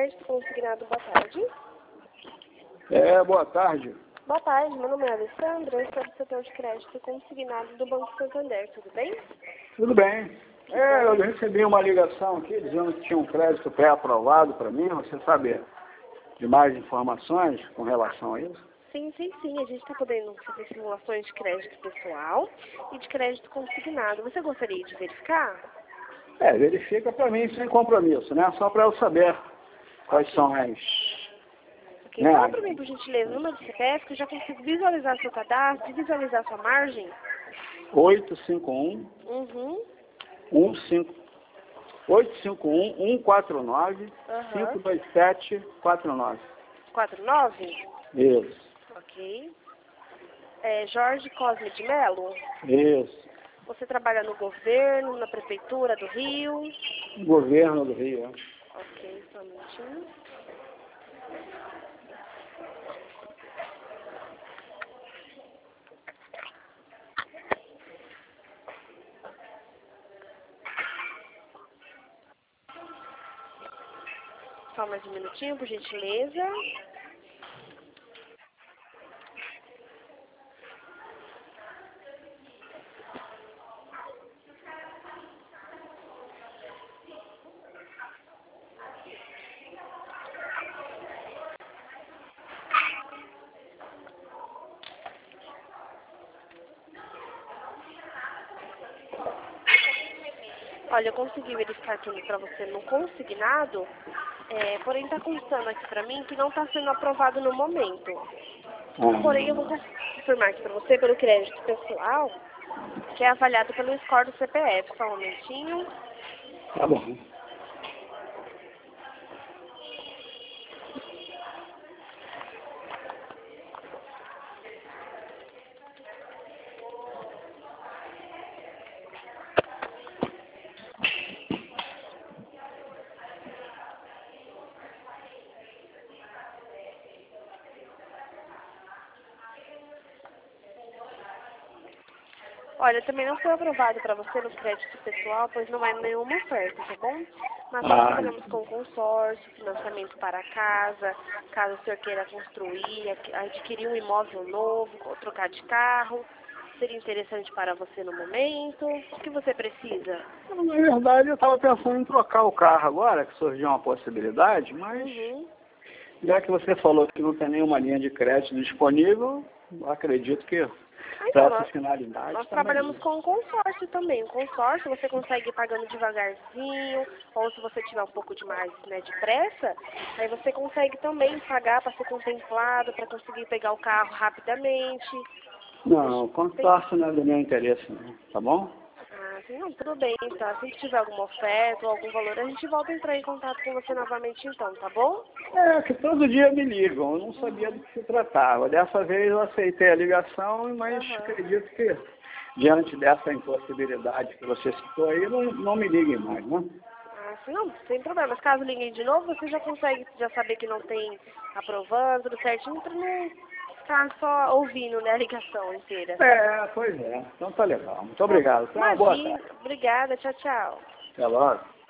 Crédito Consignado, boa tarde. Boa tarde. Boa tarde, meu nome é Alessandra, eu sou do setor de crédito consignado do Banco Santander, tudo bem? Tudo bem. Eu recebi uma ligação aqui dizendo que tinha um crédito pré-aprovado para mim. Você sabe de mais informações com relação a isso? Sim. A gente está podendo fazer simulações de crédito pessoal e de crédito consignado. Você gostaria de verificar? Verifica para mim sem compromisso, né? Só para eu saber quais são as... Ok, fala para mim, por gentileza, o número do CPF, que eu já consigo visualizar seu cadastro, visualizar sua margem. 851 149 527 49. 49? Isso. Ok. Jorge Cosme de Melo? Isso. Você trabalha no governo, na prefeitura do Rio? Governo do Rio. Ok, só um minutinho. Só mais um minutinho, por gentileza. Olha, eu consegui verificar aqui para você no consignado, porém está constando aqui para mim que não está sendo aprovado no momento. Porém, eu vou confirmar aqui para você pelo crédito pessoal, que é avaliado pelo score do CPF. Só um momentinho. Tá bom. Olha, também não foi aprovado para você no crédito pessoal, pois não é nenhuma oferta, tá bom? Mas nós trabalhamos com consórcio, financiamento para casa, caso o senhor queira construir, adquirir um imóvel novo, ou trocar de carro. Seria interessante para você no momento? O que você precisa? Na verdade, eu estava pensando em trocar o carro agora, que surgiu uma possibilidade, mas já que você falou que não tem nenhuma linha de crédito disponível, acredito que para essa finalidade... Nós trabalhamos com um consórcio também. O consórcio você consegue ir pagando devagarzinho, ou se você tiver um pouco de mais, de pressa, aí você consegue também pagar para ser contemplado, para conseguir pegar o carro rapidamente. Não, consórcio não é do meu interesse, não, tá bom? Sim, não, tudo bem, tá? Se tiver alguma oferta ou algum valor, a gente volta a entrar em contato com você novamente então, tá bom? Que todo dia me ligam, eu não sabia do que se tratava. Dessa vez eu aceitei a ligação, mas acredito que diante dessa impossibilidade que você citou aí, não me liguem mais, né? Sim, não, sem problemas. Caso liguem de novo, você já consegue saber que não tem aprovando, tudo certinho, para não ficar só ouvindo, a ligação inteira. Pois é. Então tá legal. Muito obrigado. Então, boa tarde. Obrigada, tchau. Até logo.